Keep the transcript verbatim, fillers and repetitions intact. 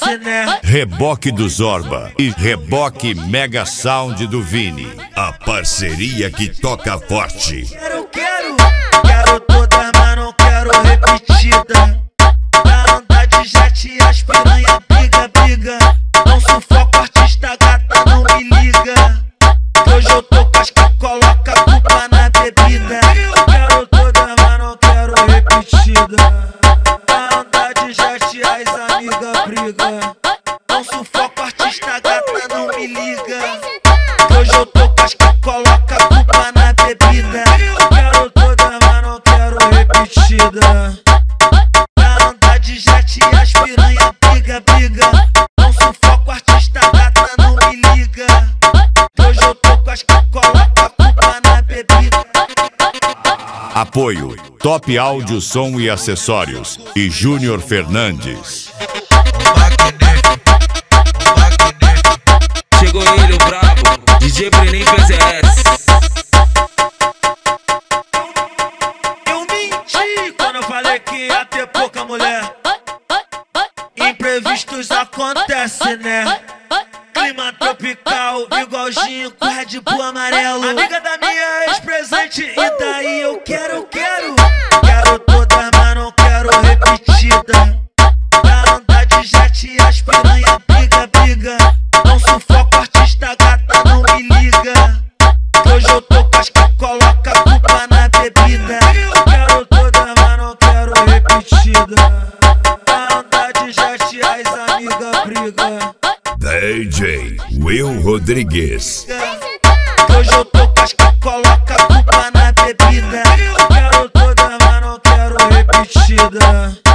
acontece, né? Reboque do Zorba e Reboque Mega Sound do Vini. A parceria que toca forte. Quero, quero, quero todas, mas não quero repetida. Pra andar de jet, as piranha briga, briga. Não sufoco, artista gata, não me liga. Hoje eu tô com as que coloca a culpa na bebida. Quero todas, mas não quero repetida. Pra andar de jet, as amigas briga. Não sufoco, artista gata, não me liga. Hoje eu tô com as que coloca a culpa na bebida. Quero todas, mas não quero repetida. Pra andar de jet, as piranha briga, briga. Não sufoco, artista gata, não me liga. Hoje eu tô com as que coloca a culpa na bebida. Apoio Top Áudio, Som e Acessórios e Júnior Fernandes. Chegou ele, o brabo, D J Brenin P Z S. Eu menti quando eu falei que ia ter pouca mulher. Imprevistos acontecem, né? Clima tropical, igualzinho com Red Bull amarelo. Amiga da minha ex-presente, e daí eu quero, eu quero. Quero todas, mas não quero repetida. Pra andar de jet, as piranha briga, briga. Não sufoco, artista gata, não me liga. Hoje eu tô com as que coloca a culpa na bebida. Quero todas, mas não quero repetida. Pra andar de jet, as amigas briga. D J Will Rodrigues. Hoje eu tô com as que coloca a culpa na bebida. Quero todas, mas não quero repetida.